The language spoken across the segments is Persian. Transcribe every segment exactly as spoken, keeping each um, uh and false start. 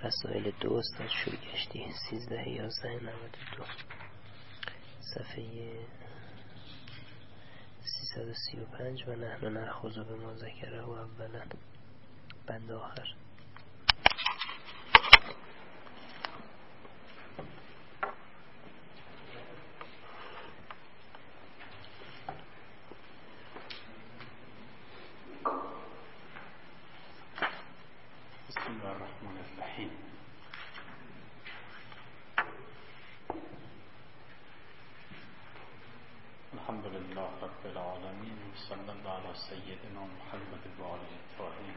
مسائل دو استاد شورگشتی سیزده یازده نود و دو صفحه سیصد و سی و پنج و نحن نأخذ بما ذکره اولا بند آخر. بسم الله الرحمن الرحیم. الحمد لله رب العالمین صلی الله علی سیدنا محمد و آله الطاهرین.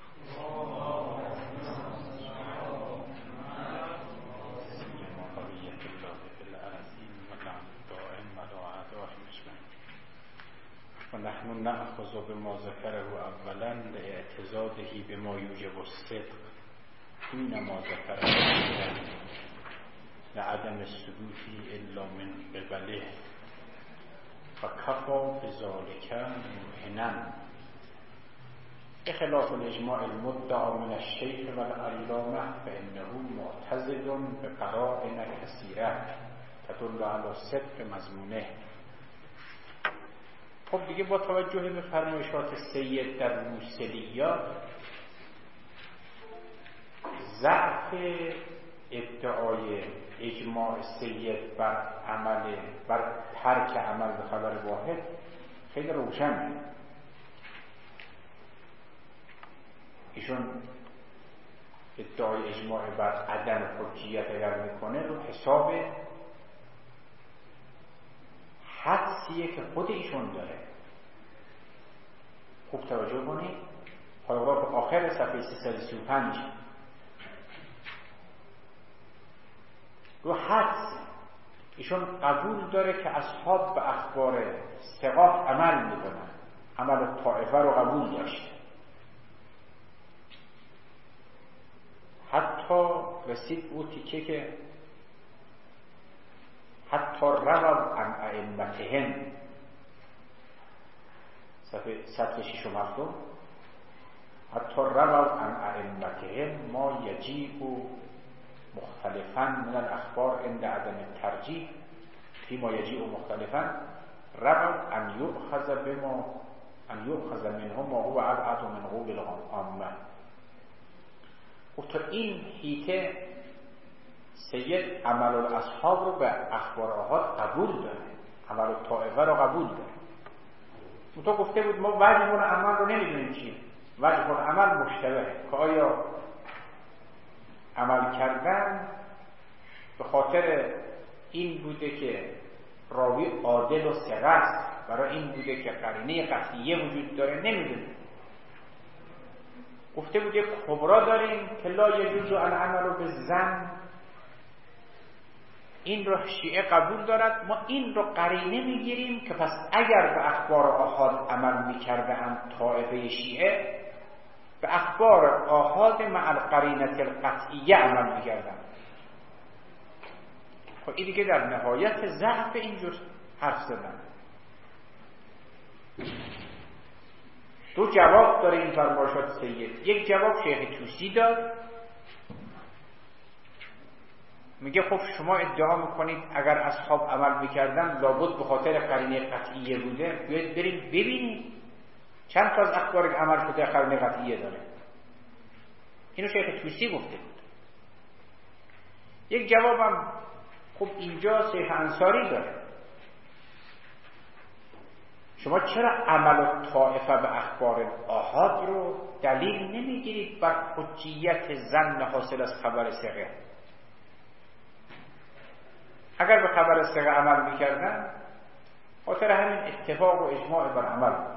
سیما بقیة الله فی الارضین و لعنة دائم علی اعدائهم اجمعین. و نحن نأخذ بما ذکره اولا لاعتزاده بما یوجب الصدق حینما ذکره لعدم الثبوت الا من قبله فکفا بذلك موهنا بخلاف الاجماع المدعى من الشیخ والعلامه فانه معتزد بقرائن کثیره تدل علی صدق مضمونه. خب دیگه با توجه به فرمایشات سید در موسلیات ضعف ادعای اجماع سید بر عمل بر ترک عمل به خبر واحد خیلی روشنه. ایشون ادعای اجماع بر عدم حجیت اگر میکنه رو حساب حدسیه که خود ایشون داره. خوب توجه کنید پاراگراف آخر صفحه سیصد و سی و پنج رو حدس ایشون قبول داره که اصحاب به اخبار ثقات عمل میکنن، عمل طائفه رو قبول داشت. حتی رسید او تیکه که حتی روض عن ائمتهم صفحه صد و شش و هفتم حتی روض عن ائمتهم ما یجیب مختلفا من الاخبار عند عدم الترجیح فيما یجیب مختلفا روض ان یؤخذ بما ان یؤخذ منهم ما هو ابعد من قول العامه. و تا این حیطه سید عمل الاصحاب رو به اخبار آحاد قبول داره، عمل طائفه رو قبول داره. تو گفته بود ما وجه العمل رو نمیدونیم چیه. وجه العمل مشتبهه که آیا عمل کردن به خاطر این بوده که راوی عادل و ثقه است، برای این بوده که قرینه قطعیه وجود داره، نمیدونیم. گفته بود یک کبرا داریم که لا یجوز العمل بالظن، این رو شیعه قبول دارد. ما این رو قرینه میگیریم که پس اگر به اخبار آحاد عمل میکرده هم طائفه شیعه به اخبار آحاد مع القرینه القطعیه عمل میکردن. خب این دیگه در نهایت ضعف اینجور حرف زدن. دو جواب داره این فرمایشات سید. یک جواب شیخ توسی داد، میگه خب شما ادعا میکنید اگر اصحاب عمل میکردن لابد به خاطر قرینه قطعیه بوده، بیاید بریم ببینید چند تا از اخبار عمل شده قرینه قطعیه داره. اینو شیخ توسی گفته بود. یک جوابم خب اینجا شیخ انصاری داره، شما چرا عمل طائفه به اخبار آحاد رو دلیل نمیگیرید بر حجیت ظن حاصل از خبر ثقه؟ اگر به خبر ثقه عمل میکردن خاطر همین اتفاق و اجماع بر عمل،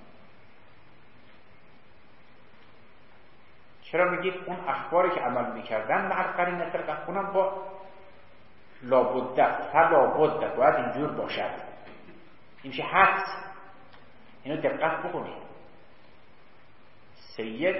چرا میگید اون اخباری که عمل میکردن مع القرینه القطعیه اونم با لابد فلابد باید اینجور باشد، این میشه حدس. اینو دقت بکنید. سید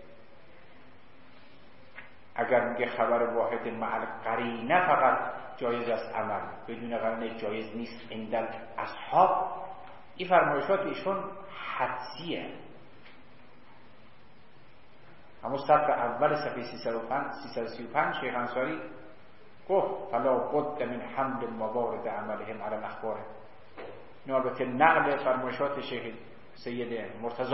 اگر میگه خبر واحد مع القرینه فقط جایز است عمل، بدون قرینه جایز نیست عند اصحاب، این فرمایشات ایشون حدسیه. همون سطر اول صفحه سیصد و سی و پنج شیخ انصاری گفت فلا بد من حمل موارد عملهم علی الاخبار. این البته نقل فرمایشات شیخ سید مرتضی.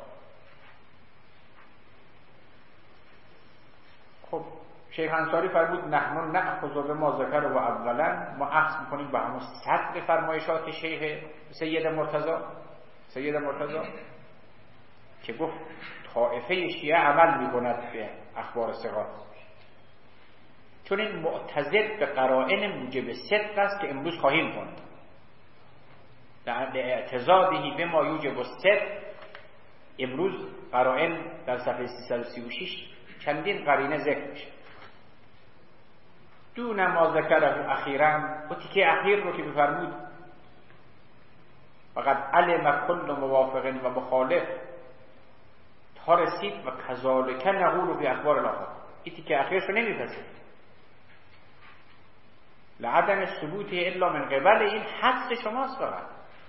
خب شیخ انصاری فرمود نحن نأخذ بما ذکر و اولا، ما اخذ میکنیم به همون سطر فرمایشات شیخ سید مرتضی سید مرتضی که گفت طائفه شیعه عمل میکند به اخبار ثقات، چون این معتضد به قرائن موجب صدق است که امروز خواهیم خوند. در اعتضادی به ما یوجب الصدق، امروز قرائن در صفحه سیصد و سی و شش چندین قرینه ذکر میشه. دون ما ذکره اخیراً، و تیکه اخیر رو که بفرمود فقط علم کل موافق و مخالف تا رسید و کذالک نقول فی اخبار الاخر. این تیکه اخیرش رو نمیپسه لعدم ثبوت الا من قبل، این حدس شماست فقط.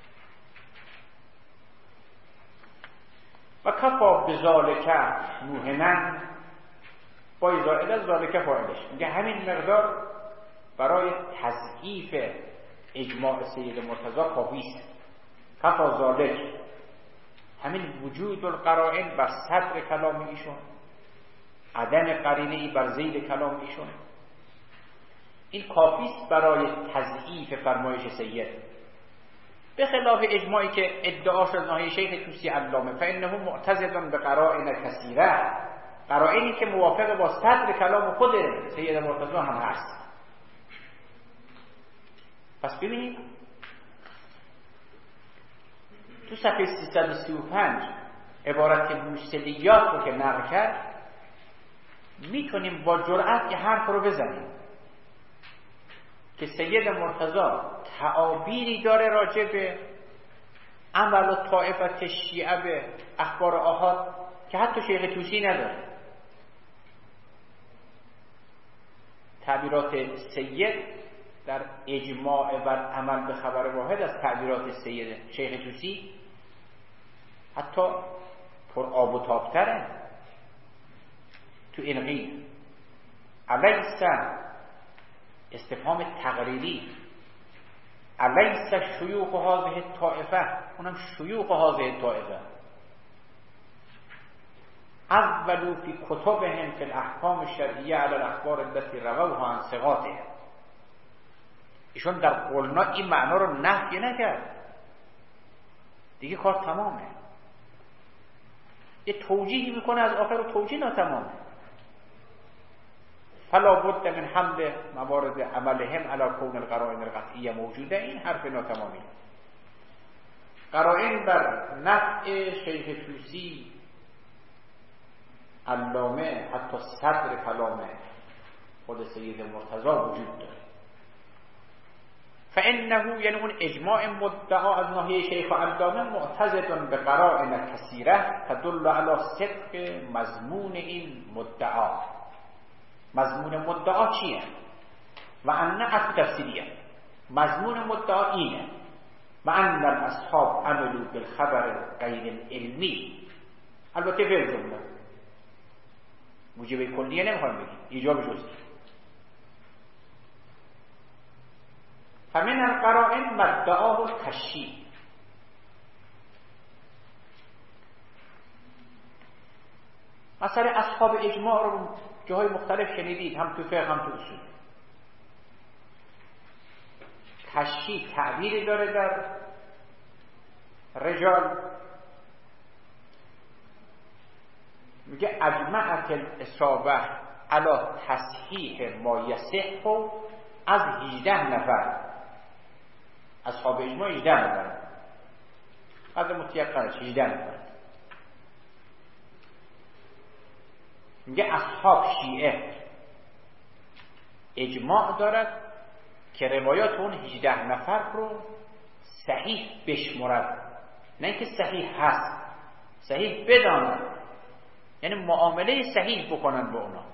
و کفا بذالک موهنا، با زائد از ذالک فاعلش میگه همین مقدار برای تضعیف اجماع سید مرتضی کافی است. کفا ذالک، همین وجود القرائن بر صدر کلام ایشون، عدم قرینه ای بر ذیل کلام ایشون، این کافی است برای تضعیف فرمایش سید، به خلاف اجماعی که ادعا شد ناحیه شیخ طوسی علامه فانه معتضد به قرائن کثیره، قرائنی که موافق با صدر کلام خود سید مرتضی هم هست. پس ببینید تو صفحه سیصد و سی و پنج عبارت موصلیات رو که نقل کرد، میتونیم با جرأت که حرف رو بزنیم که سید مرتضی تعابیری داره راجع به عمل و طائفت شیعه به اخبار آحاد که حتی شیخ طوسی نداره. تعبیرات سید در اجماع بر عمل به خبر واحد از تعبیرات سید شیخ طوسی حتی پر آب و تابتره. تو این قید الیس استفهام تقریری، الیس شیوخ هذه الطائفه، اونم شیوخ هذه الطائفه اولو فی کتبهم فی الاحکام الشرعیه علی الاخبار التي رووها عن ثقاتهم. ایشون در قولنا این معنا رو نفی نکرد، دیگه کار تمامه. یه توجیهی میکنه از آخر و توجیه ناتمامه. فلا بد من حمل موارد عملهم علی کون القرائن القطعیه موجوده، این حرف ناتمامی. قرائن بر نفع شیخ طوسی علامه حتی صدر کلام خود سید مرتضی وجود داره. فانه یعنی اون اجماع مدعا از ناحیه شیخ علامه معتضد به قرائن کثیره تدل علی صدق مضمون این مدعا. مضمون مدعا چیه؟ و ان اصل تفسیریه. مضمون مدعا اینه و ان الاصحاب عملوا بالخبر غیر العلمی. البته غیر جمله موجب کلیه نمیخوایم بگیم، ایجاب جزئی. فمن القرائن مدعاه التشیع، مثلا اصحاب اجماع رو جاهای مختلف شنیدید، هم تو فقه هم تو اصول. تشیع تعبیری داره در رجال، میگه اجمعت الاصابه علی تصحیح ما یصح از هجده نفر. اصحاب اجماع هجده نفر، قدر متیقنش هجده نفر. میگه اصحاب شیعه اجماع دارد که روایات اون هجده نفر رو صحیح بشمرد، نه اینکه صحیح هست، صحیح بدانند، یعنی معامله صحیح بکنن با اونا.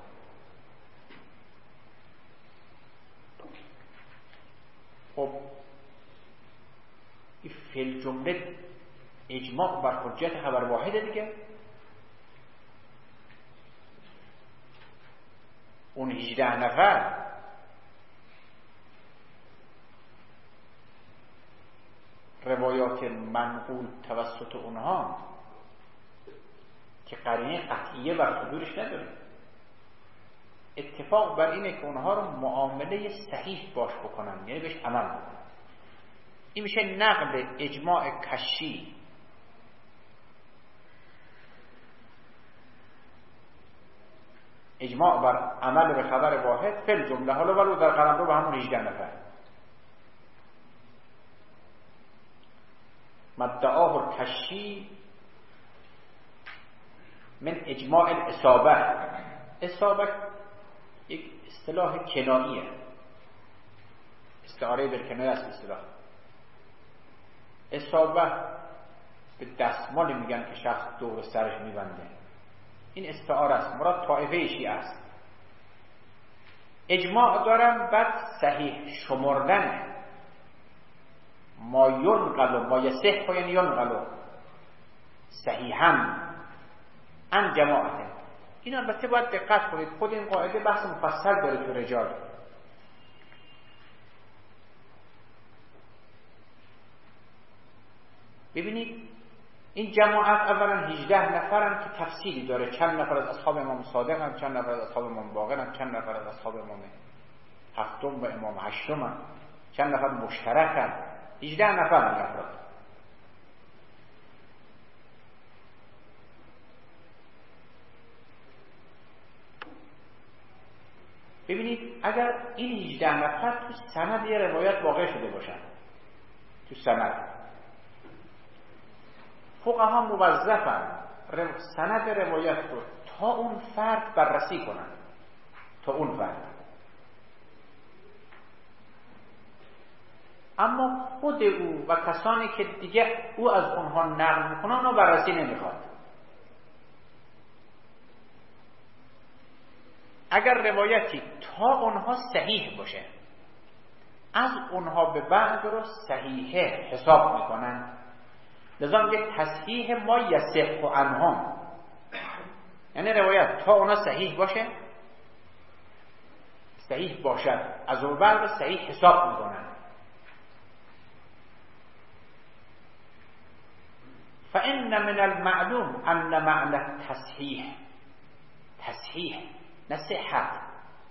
خب این فی جمله اجماع بر حجت خبر واحده دیگه. اون هجده نفر روایات منقول توسط اونها که قرینه قطعیه بر صدورش نداره، اتفاق بر اینه که اونها رو معامله صحیح باش بکنن، یعنی بهش عمل بکنن. این میشه نقل اجماع کشی اجماع بر عمل به خبر واحد فل جمله، حالا ولو در قلمرو به همون هجده نفر. مدعاه الکشی من اجماع الاصابه. اصابه یک اصطلاح کناییه، استعاره بالکنایه است. اصطلاح اصابه به دستمال میگن که شخص دور سرش میبنده، این استعاره است، مراد طائفه شیعه است. اجماع دارم بعد صحیح شمردن ما ینقل و ما یصح، یعنی ینقل صحیحا عن جماعت. این البته باید دقت کنید، خود این قاعده بحث مفصل داره تو رجال. ببینید این جماعت اولا هجده نفرن که تفصیلی داره، چند نفر از اصحاب امام صادق هم، چند نفر از اصحاب امام باقر هم، چند نفر از اصحاب امام هفتم و امام هشتم هم، چند نفر مشترک هم، هجده نفر این افراد. ببینید اگر این هجده نفر تو سند یه روایت واقع شده باشن، تو سند فقها موظفن سند روایت رو تا اون فرد بررسی کنن، تا اون فرد. اما خود او و کسانی که دیگه او از اونها نقل میکنن اونها بررسی نمیخواد. اگر روایتی تا اونها صحیح باشه، از اونها به بعد رو صحیحه حساب میکنن. لذا میگه تصحیح ما یصح عنهم، یعنی روایت تا اونها صحیح باشه، صحیح باشد، از اون بعد رو صحیح حساب میکنن. فإن من المعلوم أن معنى التصحيح تصحیح نه صحت،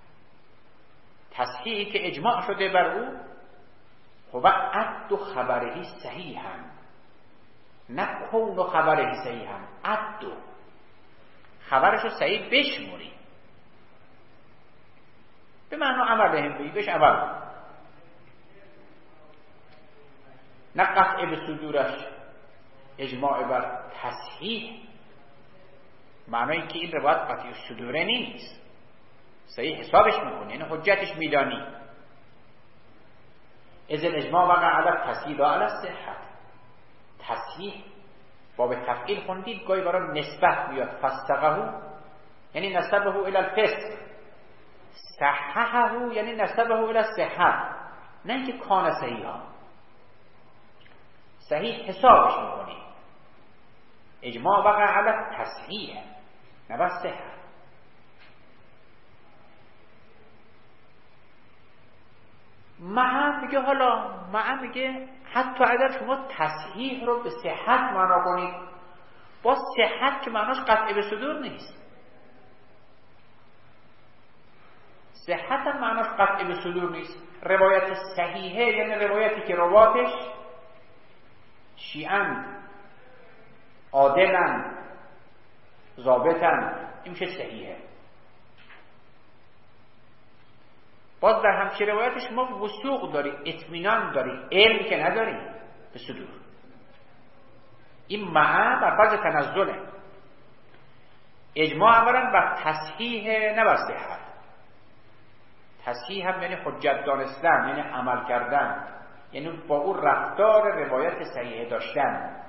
تصحیحی که اجماع شده بر او هو عد خبره صحیحا، نه کون خبره صحیحا، عد خبرش رو صحیح بشموری، به معنی عمل هم بگی بهش عمل، نه قطع به صدورش اجماع بر تصحیح، معنی که این روایت قطعی صدوره نیست، صحیح حسابش میکنی، یعنی حجتش میدانی. از الاجماع وقع علی تصحیح و علی صحت. تصحیح باب تفعیل خوندید گاهی برای نسبت میاد، فسقه یعنی نسبه الی الفسق، صححه یعنی نسبه الی الصحت، نه اینکه کان صحیحا، صحیح حسابش میکنی. اجماع وقع علی تصحیح نه بس صحت. معه میگه حالا معه میگه حتی اگر شما تصحیح رو به صحت معنا کنید، با صحت که معناش قطع به صدور نیست. صحت هم معناش قطع به صدور نیست. روایت صحیحه یعنی روایتی که رواتش شیعن، عادلن، ضابطن، این میشه صحیحه. باز در همچه روایتش ما وثوق داری، اطمینان داری، علمی که نداری به صدور. این معه بر فرض تنزله. اجماع اولا بر تصحیح نه بر صحت. تصحیح هم یعنی حجت دانستن، یعنی عمل کردن، یعنی با اون رفتار روایت صحیح داشتن.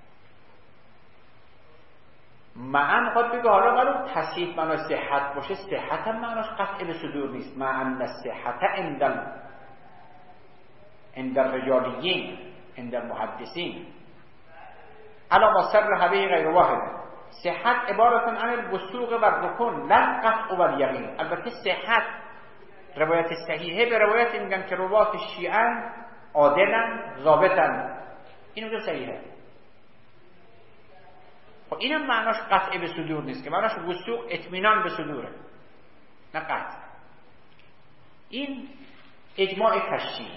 معن خود بگه حالا ولو تصحیح معنی صحت باشه، صحت هم معنیش قطع به صدور نیست. معن صحت عند عند الرجالیین عند المحدثین علا ما سر حبیه غیر واحده. صحت عبارتن عن الوثوق و رکن لا قطع و الیقین. البته صحت روایت صحیحه به روایت میگن که روات شیعه عادلن ضابطن، این اونجا صحیحه. خب اینم معناش قطع به صدور نیست، که معناش وثوق اطمینان به صدوره، نه قطع. این اجماع کشی.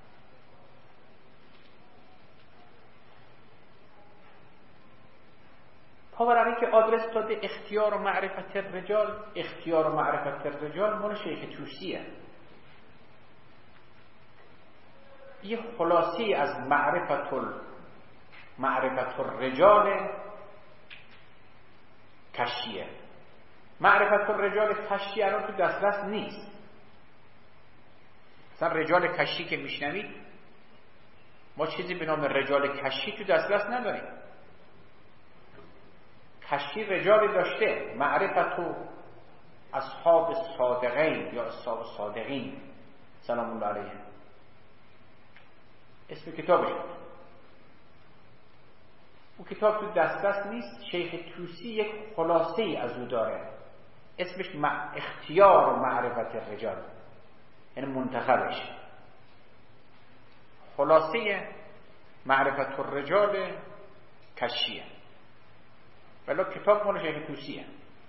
پاورقی که آدرس داده اختیار و معرفت الرجال، اختیار و معرفت الرجال مال شیخ توسیه. یه خلاصی از معرفت ال... معرفت الرجال کشیه. معرفت الرجال کشی الان تو دسترس نیست. مثلا رجال کشی که میشنوید، ما چیزی به نام رجال کشی تو دسترس نداریم. کشی رجالی داشته، معرفت و اصحاب صادقین یا اصحاب صادقین سلام الله علیه، اسم کتابش. اون کتاب تو دسترس نیست. شیخ توسی یک خلاصه ای از او داره، اسمش اختیار و معرفت الرجال، یعنی منتخبش، خلاصه معرفت الرجال کشیه، ولی کتاب مال شیخ توسیه.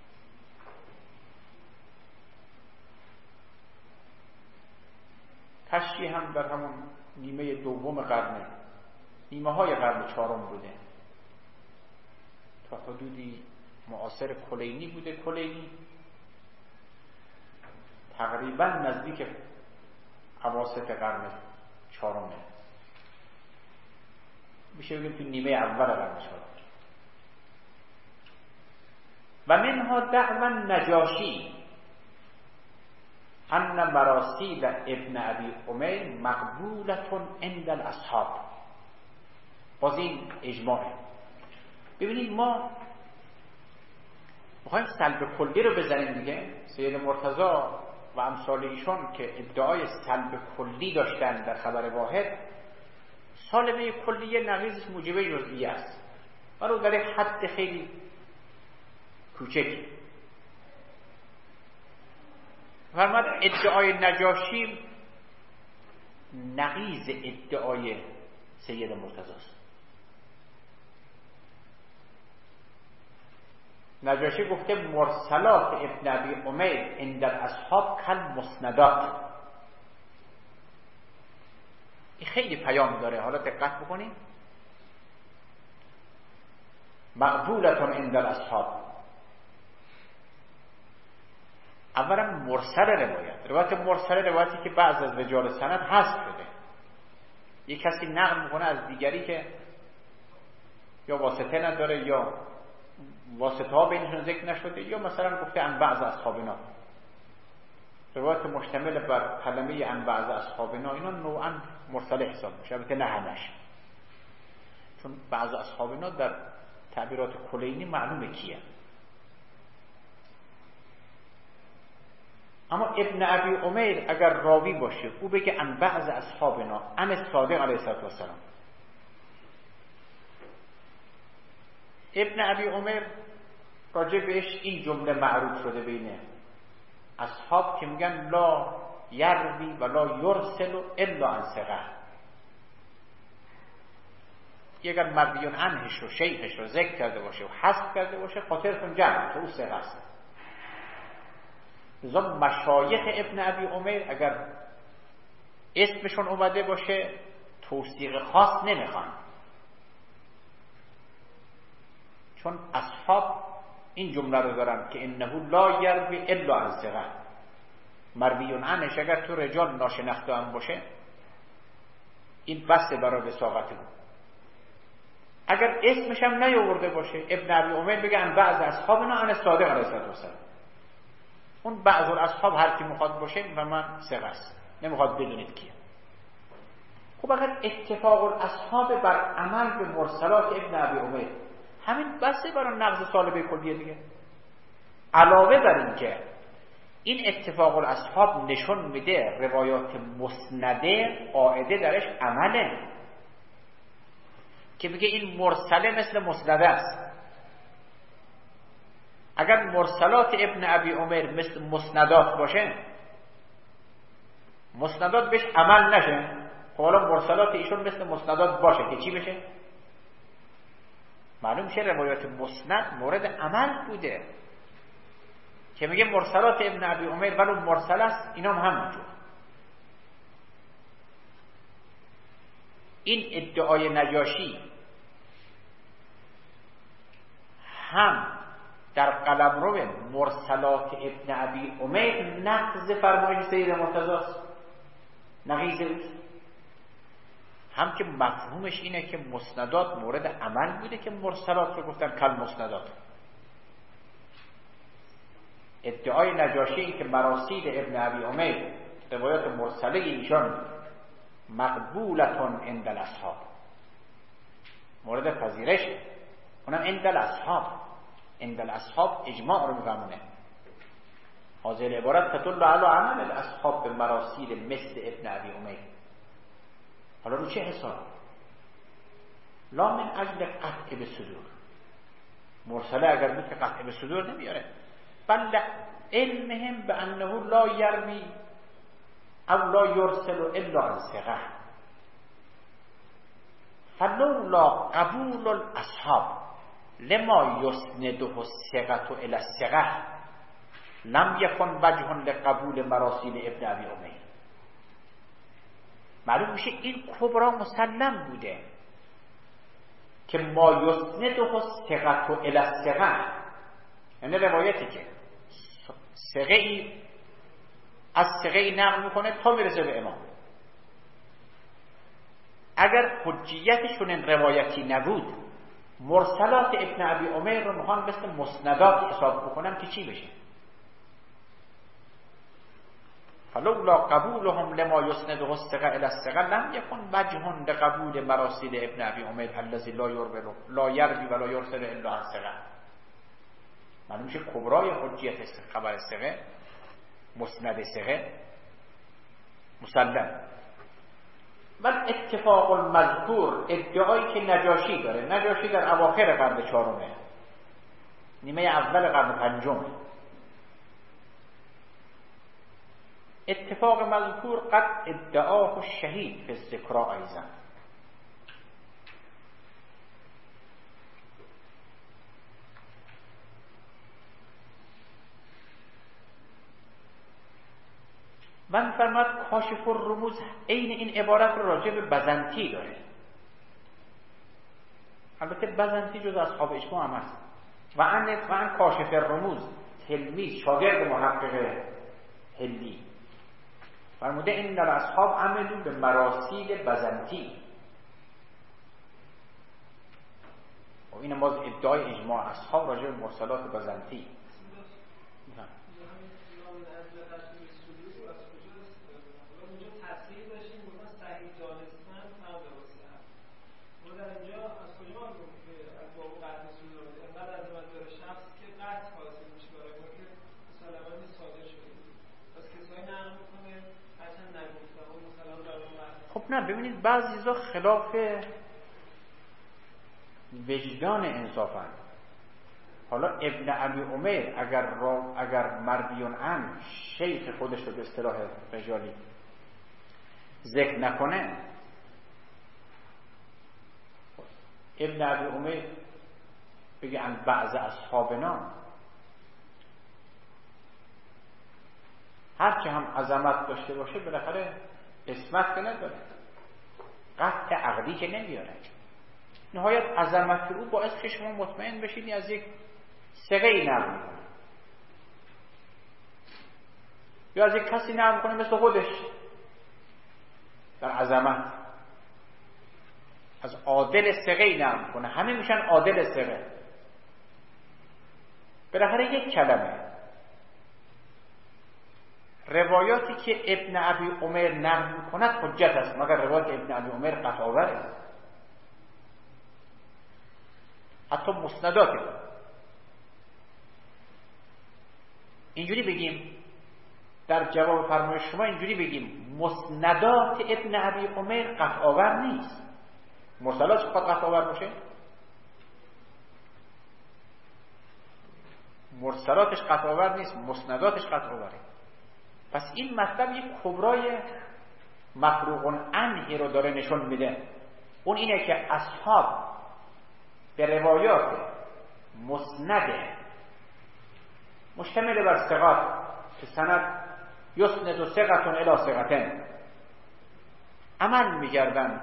کشی هم در همون نیمه دوم قرن، نیمه های قرن چهارم بوده، تا حدودی معاصر کلینی بوده. کلینی تقریبا نزدیک اواسط قرن چهارمه، میشه بگیم تو نیمه اول قرن چهارم. و منها دعوی نجاشی ان مراسیل ابن ابی امیر مقبولتون عند الاصحاب. باز این اجماعه. ببینید ما میخوایم سلب کلی رو بزنیم دیگه. سید مرتضی و امثال ایشون که ادعای سلب کلی داشتن در خبر واحد، سالبه کلیه نقیضش موجبه جزئیه است، ولو در حد خیلی کوچکی. فرمود ادعای نجاشی نقیض ادعای سید مرتضی است. نجاشی گفته مرسلات ابن ابی امیر عند الاصحاب کل مسندات. این خیلی پیام داره، حالا دقت بکنید. مقبولتون عند الاصحاب، اولا مرسل روایت. روایت مرسل روایتی که بعض از رجال سند حذف شده، یک کسی نقل میکنه از دیگری که یا واسطه نداره یا واسطه ها بینشون ذکر نشده، یا مثلا گفته عن بعض اصحابنا. روایت مشتمل بر کلمه عن بعض اصحابنا اینا نوعا مرسل حساب میشه، البته نه همش، چون بعض اصحابنا در تعبیرات کلینی معلومه کیه. اما ابن ابی امیر اگر راوی باشه، او بگه عن بعض اصحابنا عن صادق علیه السلام. ابن ابی امیر راجع بهش این جمله معروف شده بین اصحاب که میگن لا یروی و لا یرسل الا عن ثقه. اگر مرویون عنهش رو شیخش رو ذکر کرده باشه و حذف کرده باشه، خاطرتون جمع که او ثقه است. لذا مشایخ ابن ابی امیر اگر اسمشون اومده باشه توثیق خاص نمیخوان، چون اصحاب این جمله رو دارن که انه لا یروی الا عن ثقه. مرویون عنش اگر تو رجال ناشناخته هم باشه، این بسته برای وثاقت بود. اگر اسمش هم نیاورده باشه، ابن ابی امیر بگه عن بعض اصحابنا عن صادق علیه السلام، اون بعض الاصحاب هر کی میخواد باشه و من ثقه است، نمیخواد بدونید کیه. خب اگر اتفاق الاصحاب بر عمل به مرسلات ابن ابی امیر، همین بسه برای نقض سالبه کلیه دیگه. علاوه بر این که این اتفاق الاصحاب نشون میده روایات مسنده قاعده درش عمله، که بگه این مرسله مثل مسنده است. اگر مرسلات ابن ابی عمر مثل مسندات باشه، مسندات بهش عمل نشه، خب حالا مرسلات ایشون مثل مسندات باشه که چی بشه؟ معلوم شه روایات مسند مورد عمل بوده که میگه مرسلات ابن ابی عمر ولو مرسل است، اینا هم همونجور. این ادعای نجاشی هم در قلمرو مرسلات ابن ابی عمر نقض فرمایش سید مرتضی است، نقیض اوست، هم که مفهومش اینه که مسندات مورد عمل بوده که مرسلات رو گفتن کل مسندات. ادعای نجاشی این که مراسیل ابن ابی عمر روایات مرسله ایشان مقبولتون عند الاصحاب، مورد پذیرش، اونم عند الاصحاب. عند الاصحاب اجماع رو میفهمونه. هذه العبارت تدل علی عمل الاصحاب به مراسیل مثل ابن ابی عمر. حالا رو چه حساب؟ لا من اجل قطع به صدور، مرسله اگر بود که قطع به صدور نمیاره، بل علمهم به انه لا یروی او لا یرسل الا عن ثقه، فلولا قبول الاصحاب لما یسنده الثقه الى الثقه لم یکن وجه لقبول مراسیل ابن ابی عمر. معلوم میشه این کبرا مسلم بوده که ما یسنده الثقه الى الثقه، یعنی روایتی که ثقه ای از ثقه ای نقل میکنه تا میرسه به امام. اگر حجیتشون این روایتی نبود، مرسلات ابن ابی عمر رو میخوان مثل مسندات حساب بکنم که چی بشه؟ فلولا قبولهم لما یسنده الثقه الی الثقه لم یکن وجه لقبول مراسیل ابن ابی عمر الذی لا یروی لا یروی ولا یرسل الا عن ثقه. معلوم میشه کبرای حجیت خبر ثقه، مسند ثقه مسلم. و اتفاق المذکور ادعایی که نجاشی داره، نجاشی در اواخر قرن چهارمه، نیمه اول قرن پنجم، اتفاق مذکور قد ادعاه الشهید فی الذکرا ایضا. من فرماد کاشف الرموز عین این عبارت رو راجع به بزنطی داره. البته بزنطی جز اصحاب اجماع هم هست. و ان و ان کاشف الرموز تلمیذ شاگرد محقق هلی فرموده این در اصحاب عملون به مراسیل بزنطی. و این باز ادعای اجماع اصحاب راجع به مرسلات بزنطی. خب نه، ببینید بعضی چیزا خلاف وجدان انصافن. حالا ابن ابی عمر اگر را اگر مردیون عن شیخ خودش رو به اصطلاح رجالی ذکر نکنه، ابن ابی عمر بگه ان بعض اصحابنا، هرچه هم عظمت داشته باشه بالاخره اسمت که نداره، قطع عقلی که نمیاره. نهایت عظمت او باعث که شما مطمئن بشید از یک ثقه ای نقل میکنه یا از یک کسی نقل میکنه مثل خودش در عظمت، از عادل ثقه ای نقل میکنه، همه میشن عادل ثقه. بالاخره یک کلمه روایاتی که ابن ابی عمر نقل میکند حجت است، مگر روایت ابن ابی عمر قطع آور است. حتی مسنداتی اینجوری بگیم، در جواب فرمایش شما اینجوری بگیم مسندات ابن ابی عمر قطع آور نیست. مرسلات چه قطع آور باشه؟ مرسلاتش قطع آور نیست، مسنداتش قطع آوره. پس این مطلب یک کبرای مفروغ عنه رو داره نشون میده. اون اینه که اصحاب به روایات مسند مشتمل بر ثقات که سند یسند و ثقتون الی ثقتن عمل میگردن.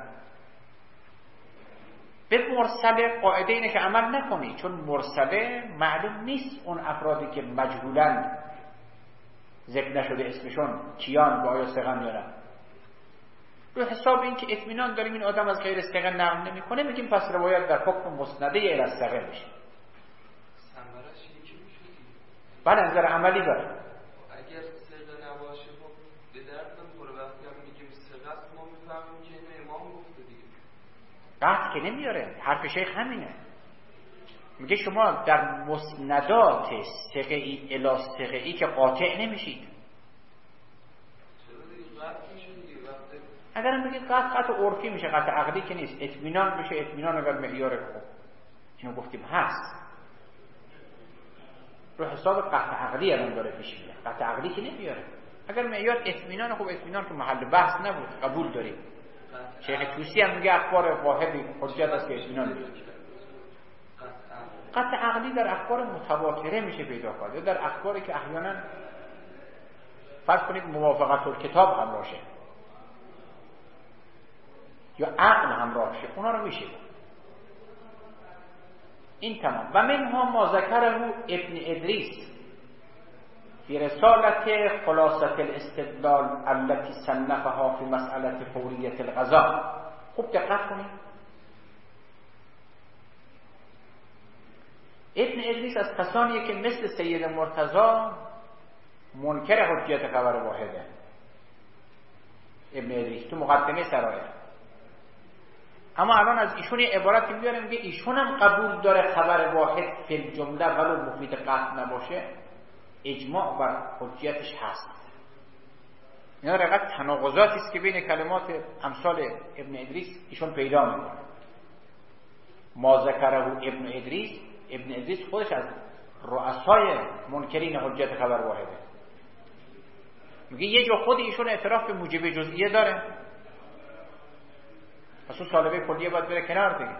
به مرسله قاعده اینه که عمل نکنی، چون مرسله معلوم نیست اون افرادی که مجهولن ذکر نشده اسمشون کیان و آیا ثقن یا نه. رو حساب این که اطمینان داریم این آدم از غیر ثقه نقل نمیکنه، میگیم پس روایت در حکم مسنده الی ثقه میشه. ثمرش یکی میشه. بله نظر عملی داره. اگر ثقه نباشه خب به درد نمیخوره. وقتی هم میگیم ثقه است ما میفهمیم که اینو امام گفته دیگه. قطع که نمیاره. حرف شیخ همینه. میگه شما در مسندات ثقه ای الی ثقه ای که قاطع نمیشید. اگر هم بگید قطع قطع عرفی میشه، قطع عقلی که نیست. اطمینان میشه، اطمینان اگر معیار خوب اینو گفتیم هست، رو حساب قطع عقلی الان داره پیش میره. قطع عقلی که نمیاره. اگر معیار اطمینان خوب، اطمینان که محل بحث نبود، قبول داریم. شیخ توسی هم میگه اخبار واحدی حجت است که اطمینان میده. قطع عقلی در اخبار متواتره میشه پیدا کرد، یا در اخباری که احیانا فرض کنید موافقت الکتاب همراهشه یا عقل همراهشه، اونا رو میشه. این تمام. و منها ما ذکره ابن ادریس فی رسالت خلاصة الاستدلال التي صنفها فی مسئله فوریت القضاء. خوب دقت کنید. ابن ادریس از کسانیه که مثل سید مرتضی منکر حجیت خبر واحده. ابن ادریس تو مقدمه سرایر. اما الان از ایشون یه عبارتی میاره، میگه ایشون هم قبول داره خبر واحد فی الجمله ولو مفید قطع نباشه اجماع بر حجیتش هست. اینا رقم تناقضاتی است که بین کلمات امثال ابن ادریس ایشون پیدا میکنه. ما ذکره ابن ادریس، ابن ادریس خودش از رؤسای منکرین حجیت خبر واحده. میگه یه جا خود ایشون اعتراف به موجب جزئیه داره، پس اون طالبه کلیه باید بره کنار دیگه.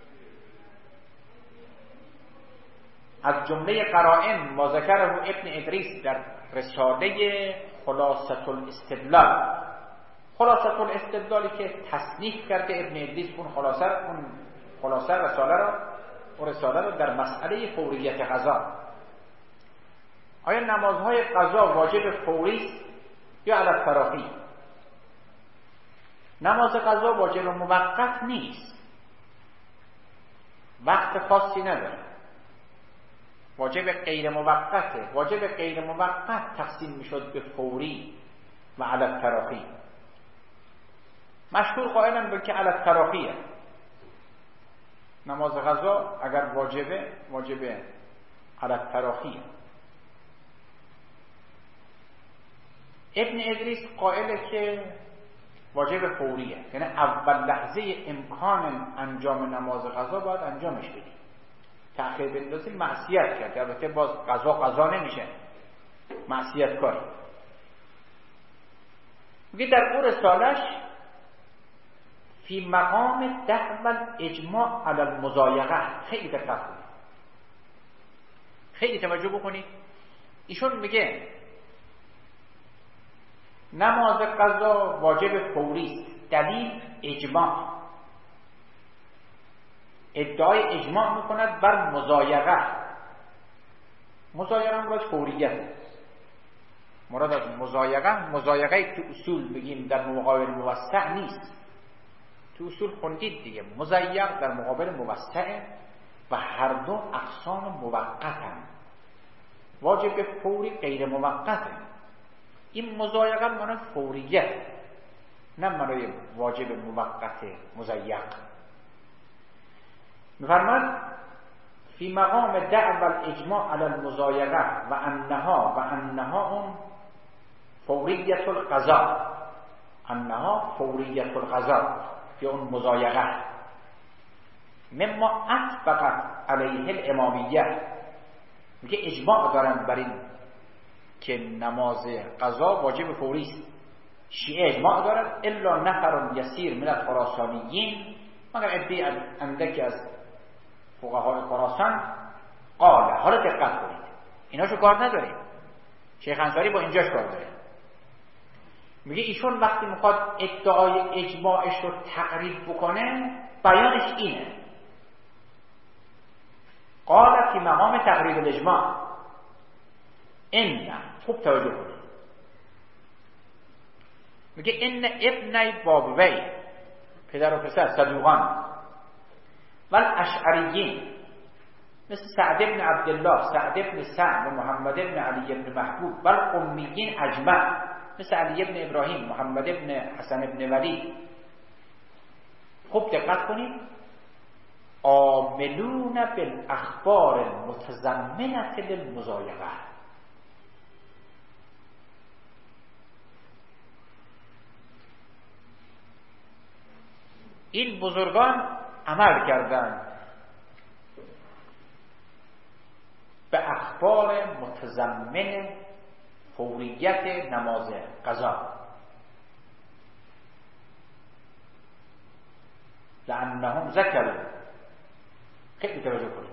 از جمله قرائن ما ذکره ابن ادریس در رساله خلاصة الاستدلال. خلاصة الاستدلالی که تصنیف کرده ابن ادریس، اون خلاصه اون خلاصه رساله را و رساله را در مسئله فوریت قضا. آیا نمازهای قضا واجب فوری است یا علی التراخی؟ نماز قضا واجب موقت نیست، وقت خاصی نداره. واجب غیر موقته. واجب غیر موقت تقسیم میشد به فوری و علی التراخی. مشهور قائلن به که علی التراخیه. نماز قضا اگر واجبه، واجبه علی التراخیه. ابن ادریس قائله که واجب فوریه، یعنی اول لحظه امکان انجام نماز قضا باید انجامش بدی. تأخیر بندازی معصیت کرد. البته باز قضا قضا نمیشه، معصیت کاری. میگه در اون رسالش فی مقام دعوی اجماع علی المضایقه. خیلی دقت کنید، خیلی توجه بکنید. ایشون میگه نماز قضا واجب فوری است. دلیل اجماع. ادعای اجماع میکند بر مضایقه. مضایقه مراد فوریت. مراد از مضایقه، مضایقه تو اصول بگیم در مقابل موسع نیست. تو اصول خوندید دیگه، مضایق در مقابل موسع و هر دو اقسام موقتن. واجب فوری غیر موقته. این مضایقه معنی فوریت، نه معنی واجب موقت مضیق. می‌فرماید فی مقام دعوی الاجماع علی المضایقه و انها و انها اون فوریت القضا، انها فوریت القضا یا اون مضایقه مما اطبقت علیه الامامیه، میگه اجماع دارن بر این که نماز قضا واجب فوری است. شیعه اجماع دارن الا نفر یسیر من الخراسانیین، مگر عده‌ای اندکی از فقهای خراسان قال. حالا دقت کنید، ایناشو کار نداریم، شیخ انصاری با اینجاش کار داره. میگه ایشون وقتی میخواد ادعای اجماعش رو تقریب بکنه بیانش اینه، قال فی مقام تقریب الاجماع ان. خوب توجه کنید، میگه ان ابنی بابوی، پدر و پسر صدوقان، و الاشعریین مثل سعد ابن عبدالله، سعد ابن سعد و محمد ابن علی ابن محبوب، و الامیین اجمع مثل علی ابن ابراهیم، محمد ابن حسن ابن ولی. خوب دقت کنید، عاملون بالاخبار المتضمنة للمضایقه. این بزرگان عمل کردند به اخبار متضمن فوریت نماز قضا، لأنهم ذکروا. خیلی توجه کنید،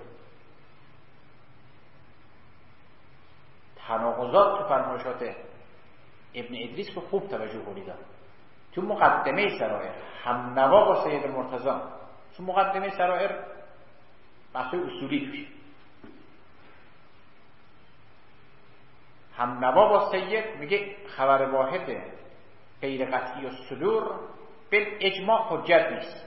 تناقضات تو فرمایشات ابن ادریس رو خوب توجه کنید. تو مقدمه سرائر هم نوا با سید مرتضی، تو مقدمه سرائر بحث اصولی توش، هم نوا با سید میگه خبر واحد غیر قطعی و صدور بل اجماع حجت نیست.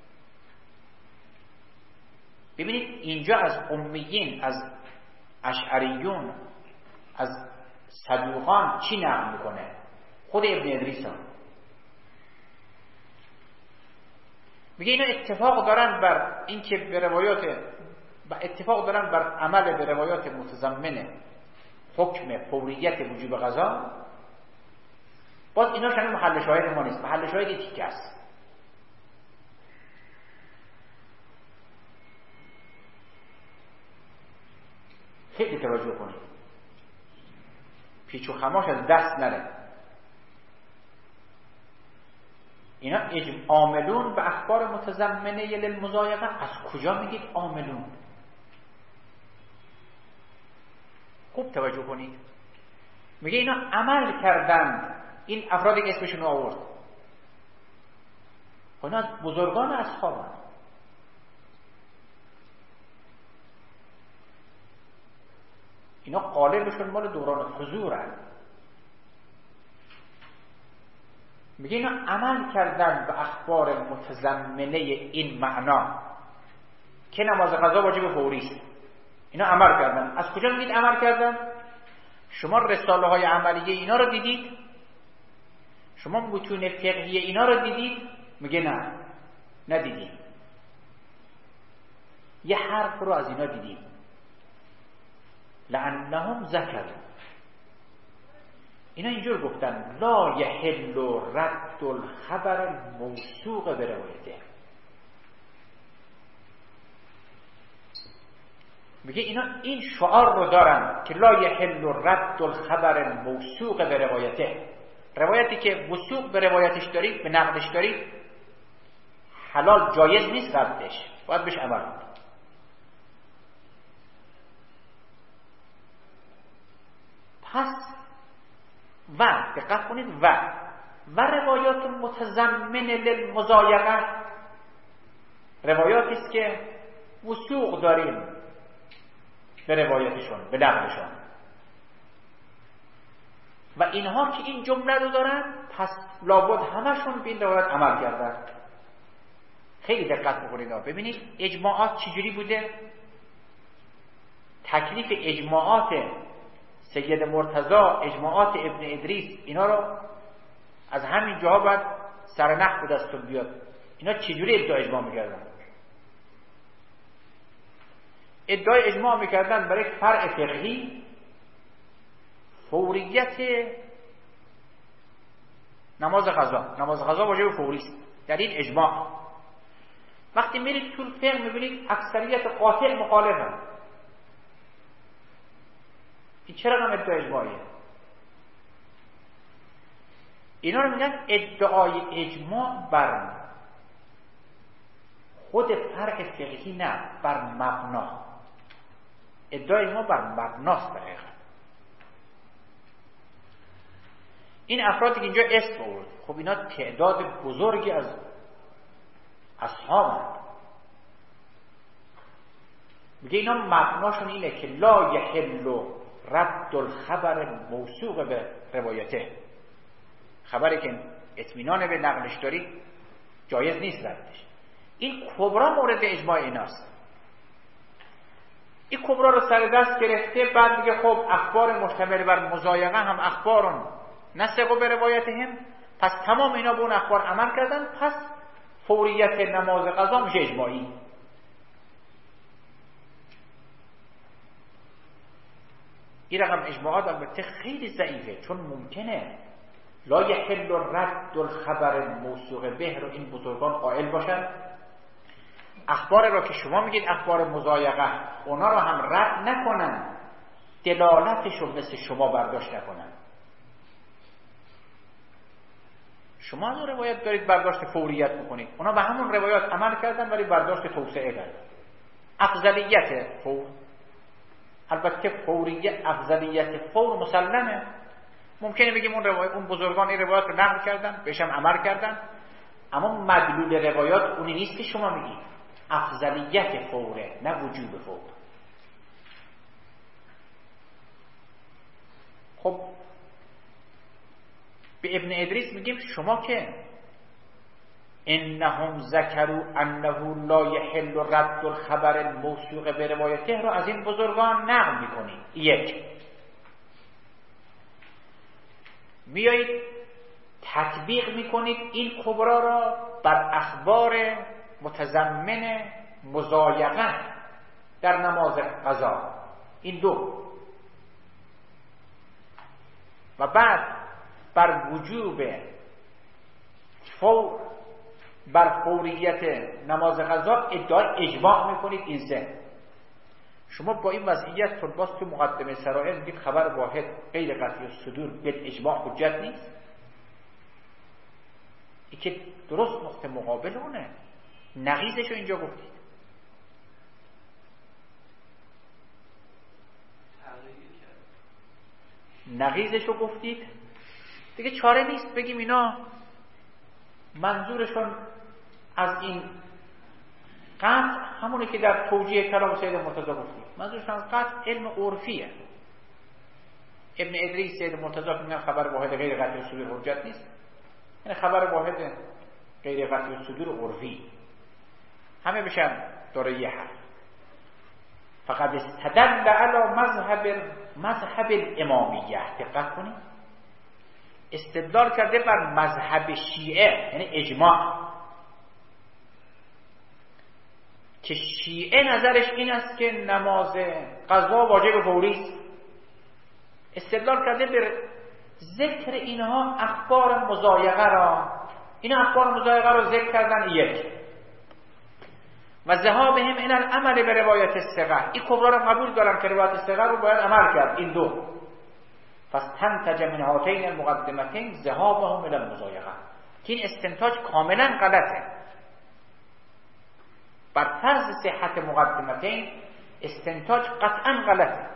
ببینید اینجا از امیین، از اشعریون، از صدوقان چی نقل میکنه؟ خود ابن ادریس هم میگه اینا اتفاق دارن بر اینکه به روایات و اتفاق دارن بر عمل به روایات متضمنه حکم فوریت وجوب قضا. باز اینا شامل محل شاهد ما نیست، محل شاهد تیکه است. خیلی توجه کنید، پیچ و خماش از دست نره. اینا عاملون به اخبار متضمنه للمضایقه. از کجا میگید عاملون؟ خوب توجه کنید، میگه اینا عمل کردن. این افرادی که اسمشون رو آورد اینا از بزرگان اصحابن. اینا غالبشون مال دوران حضورن. میگه اینا عمل کردن به اخبار متضمنه این معنا که نماز قضا واجب فوری است. اینا عمل کردن. از کجا میگید عمل کردن؟ شما رساله های عملیه اینا رو دیدید؟ شما متون فقهی اینا رو دیدید؟ میگه نه، ندیدیم. یه حرف رو از اینا دیدیم، لأنهم ذکروا. اینا اینجور گفتن لا یحل رد الخبر الموثوق به روایته. میگه اینا این شعار رو دارن که لا یحل رد الخبر الموثوق به روایته. روایتی که وثوق به روایتش دارید، به نقلش دارید، حلال جایز نیست ردش، باید بهش عمل کنید. پس و دقت کنید و و روایات متضمن للمضایقه، روایاتی است که وثوق داریم به روایتشون، به نقلشون، و اینها که این جمله رو دارن پس لابد همشون به این روایت عمل کردن. خیلی دقت بکنید. ببینید اجماعات چجوری بوده. تکلیف اجماعات سید مرتضی، اجماعات ابن ادریس، اینا رو از همین جاها باید سرنخ به دستون بیاد. اینا چجوری ادعای اجماع میکردن؟ ادعای اجماع میکردن برای فرع فقهی فوریت نماز قضا. نماز قضا واجب فوری است، در این اجماع. وقتی میرید طول فقه میبینید اکثریت قاطع مخالفن. این چرا هم ادعای اجماعیه؟ اینا رو میگن ادعای اجماع بر خود فرع فقهی، نه بر مبنا. ادعای ما بر مبناست دقیقا. این افرادی که اینجا اسم آورد، خب اینا تعداد بزرگی از اصحابند. میگه اینا مبناشون اینه که لا یحل رد الخبر موثوق به روایته، خبری که اطمینان به نقلش داری جایز نیست ردش. این کبرا مورد اجماع ایناست. این کبرا رو سر دست گرفته، بعد میگه خب اخبار مشتمل بر مضایقه هم اخبارون نسقوا به روایتهم، پس تمام اینا به اون اخبار عمل کردن، پس فوریت نماز قضا میشه اجماعی. این رقم اجماعات البته خیلی ضعیفه، چون ممکنه لا یحل رد الخبر موثوق به رو این بزرگان قائل باشن، اخبار را که شما میگید اخبار مضایقه اونا رو هم رد نکنن، دلالتش رو مثل شما برداشت نکنن. شما از روایت دارید برداشت فوریت میکنید، اونا به همون روایات عمل کردن ولی برداشت توسعه کردن. افضلیت فور، البته فوریت افضلیت فور مسلمه. ممکنه بگیم اون روایت اون بزرگان این روایات رو نقل کردن، بهش هم عمل کردن، اما مدلول روایات اونی نیست که شما میگید. افضلیت فوره، نه وجوب فور. خب به ابن ادریس میگیم شما که انهم ذکروا انه لا یحل رد الخبر الموثوق به روایته رو از این بزرگان نقل میکنید. یک، میایید تطبیق میکنید این کبرا را بر اخبار متضمن مضایقه در نماز قضا. این دو. و بعد بر وجوب فور، بر فوریت نماز قضا ادعای اجماع میکنید. این سه. شما با این وضعیت تو باز تو مقدمه سرائر میگید خبر واحد غیر قطعی الصدور به اجماع حجت نیست. این که درست نقطه مقابل اونه. نقیضش رو اینجا گفتید. نقیضش رو گفتید دیگه چاره نیست بگیم اینا منظورشون از این قطع همونه که در توجیه کلام سید مرتضی گفتید. منظورشون از قطع علم عرفیه. ابن ادریس سید مرتضی که میگن خبر واحد غیر قطعی الصدور حجت نیست، یعنی خبر واحد غیر قطعی الصدور عرفی همه بشن داره یه حرف. فقط استدل علی مذهب مذهب الامامیه. دقت کنید، استدلال کرده بر مذهب شیعه، یعنی اجماع، که شیعه نظرش این است که نماز قضا واجب فوری است. استدلال کرده به ذکر اینها اخبار مضایقه را، این اخبار مضایقه را ذکر کردن. یک، و ذهابهم الی العمل به روایت الثقه. این کبرا را قبول دارن که روایت الثقه رو باید عمل کرد. این دو. فاستنتج من هاتین المقدمتین ذهابهم الی المضایقه. که این استنتاج کاملا غلطه. بر فرض صحت مقدمتین استنتاج قطعا غلطه.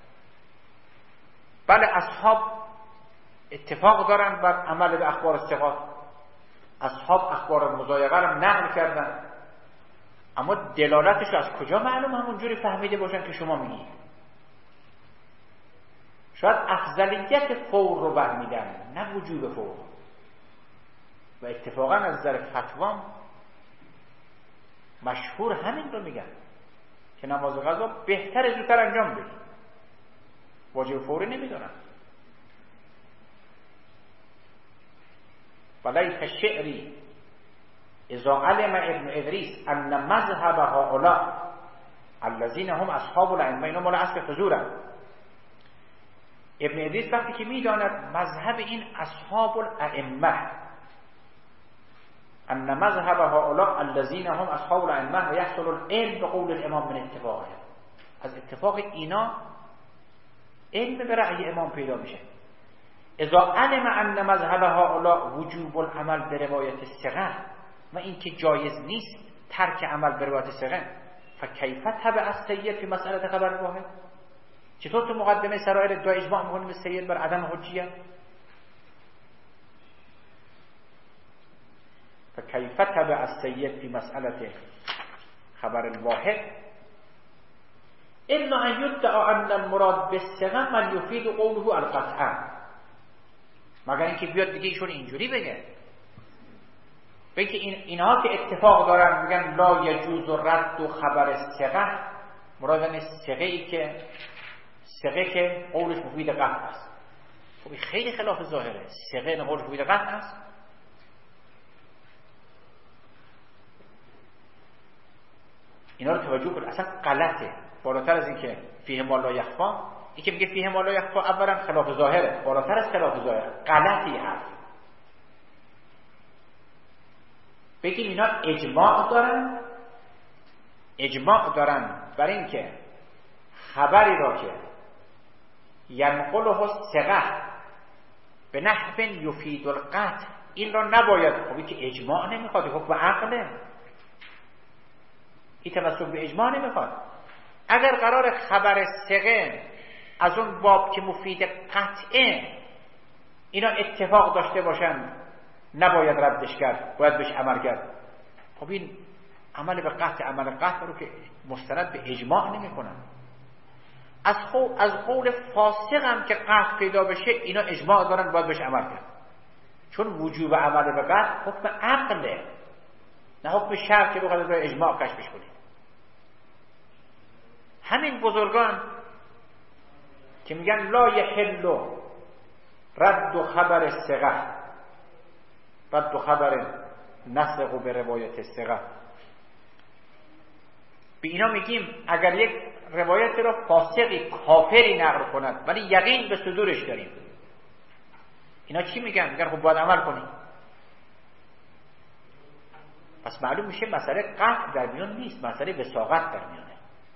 بله اصحاب اتفاق دارن بر عمل به اخبار الثقات، اصحاب اخبار مضایقه را نقل کردن، اما دلالتش از کجا معلوم همونجوری فهمیده باشن که شما میگید؟ شاید افضلیت فور رو برمیدن، نه وجوب فور. و اتفاقا از نظر فتوام مشهور همین رو میگن که نماز قضا بهتر زودتر انجام بدید، واجب فوری نمیدونن. ولیک شعری اذا علم ابن ادریس ان مذهب هؤلاء الذين هم اصحاب الائمه، اینا مال اصل حضورن. ابن ادریس وقتی که میداند مذهب این اصحاب الائمه، ان مذهب هؤلاء الذين هم اصحاب الائمه و يحصل العلم بقول الامام من اتفاقه، از اتفاق اینا علم به رأی امام پیدا میشه. اذا علم ان مذهب هؤلاء وجوب العمل به روایت ثقه و این که جایز نیست ترک عمل به روایت ثقه، فکیف تبع السید فی مسئله خبر واحد؟ چطور تو مقدمه سرائر ادعا اجماع میکنیم به سید بر عدم حجیت؟ فکیف تبع السید فی مسئله خبر الواحد الا ان یدعا ان المراد بالثقه من یفید قوله القطع، مگر اینکه بیاد دیگه ایشون اینجوری بگه بگه این اینها که اتفاق دارن میگن لا یجوز رد و خبر ثقه، مراد این ثقه ای که ثقه که قولش مفید قطع است. خب خیلی خلاف ظاهره، ثقه قولش مفید قطع است. اینا رو توجه کن، اصلا غلطه. بالاتر از این که فیه ما لا یخفا، این که میگه فیه ما لا یخفا اولا خلاف ظاهره، بالاتر از خلاف ظاهره، غلطی هست. بگیم اینا اجماع دارن، اجماع دارن برای اینکه خبری را که ینقله ثقه به نحو یفید القطع این را نباید. خب این که اجماع نمیخواد، حکم عقله، این توسط به اجماع نمیخواد. اگر قرار خبر ثقه از اون باب که مفید قطعه اینا اتفاق داشته باشن نباید ردش کرد، باید بهش عمل کرد. خب این عمل به قطع، عمل قطع رو که مستند به اجماع نمی کنن. از, از قول فاسق هم که قطع پیدا بشه اینا اجماع دارن باید بهش عمل کرد، چون وجوب عمل به قطع حکم عقله نه حکم شرع که بخواد به اجماع کشفش کنید. همین بزرگان که میگن لا یحل رد خبر ثقه، رد خبر نسق به روایت ثقه، به اینا میگیم اگر یک روایت را فاسقی کافری نقل کند ولی یقین به صدورش داریم، اینا چی میگن؟ میگن خب باید عمل کنیم. پس معلوم میشه مسئله قطع در میان نیست، مسئله وثاقت در میانه.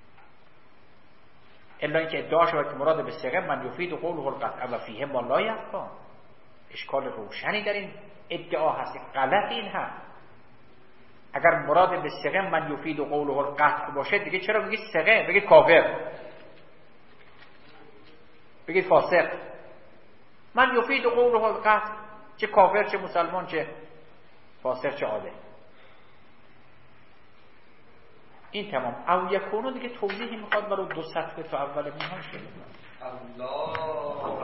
الا اینکه ادعا شود که مراد به ثقه من یفید قوله القطع و فیه ما لا یخفا، اشکال روشنی در این ادعا هست، غلط این هست. اگر مراد به ثقه من یفید قوله القطع باشه دیگه چرا میگید ثقه؟ بگید کافر، بگید فاسق. من یفید قوله القطع، چه کافر چه مسلمان چه فاسق چه عادل. این تمام. او یکونو دیگه توضیحی میخواد برای دو صفحه تا اول میهان شده. الله